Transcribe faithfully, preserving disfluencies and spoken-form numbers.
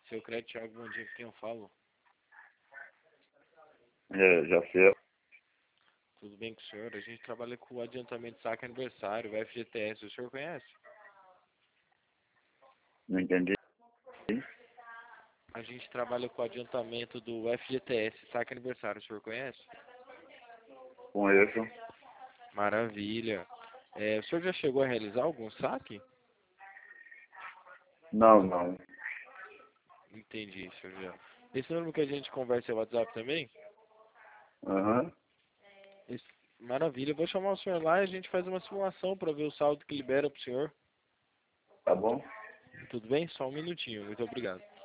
Seu crédito, Thiago, bom dia, com quem eu falo? É, já sei. Tudo bem com o senhor? A gente trabalha com o adiantamento de saque aniversário, o F G T S, o senhor conhece? Não entendi. A gente trabalha com o adiantamento do F G T S, saque aniversário, o senhor conhece? Conheço. Maravilha. É, o senhor já chegou a realizar algum saque? Não, não. Entendi, senhor já. Esse número que a gente conversa é o WhatsApp também? Aham. Esse- Maravilha. Eu vou chamar o senhor lá e a gente faz uma simulação para ver o saldo que libera para o senhor. Tá bom? Tudo bem? Só um minutinho. Muito obrigado.